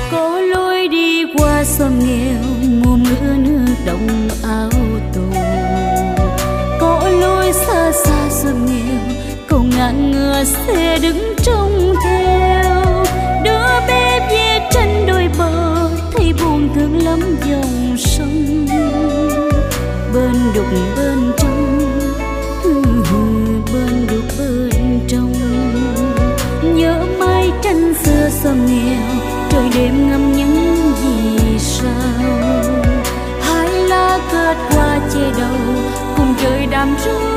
Có lối đi qua xóm nghèo, mùa mưa nước đồng áo tù. Có lối xa xa xóm nghèo, cầu ngàn ngựa xe đứng trông theo. Đứa bé về trên đôi bờ, thấy buồn thương lắm dòng sông. Bên đục bên trong, bên đục bên trong. Nhớ mái tranh xưa xóm nghèo, trời đêm ngâm những vì sao. Hai lá kết hoa che đầu, cùng trời đàm ru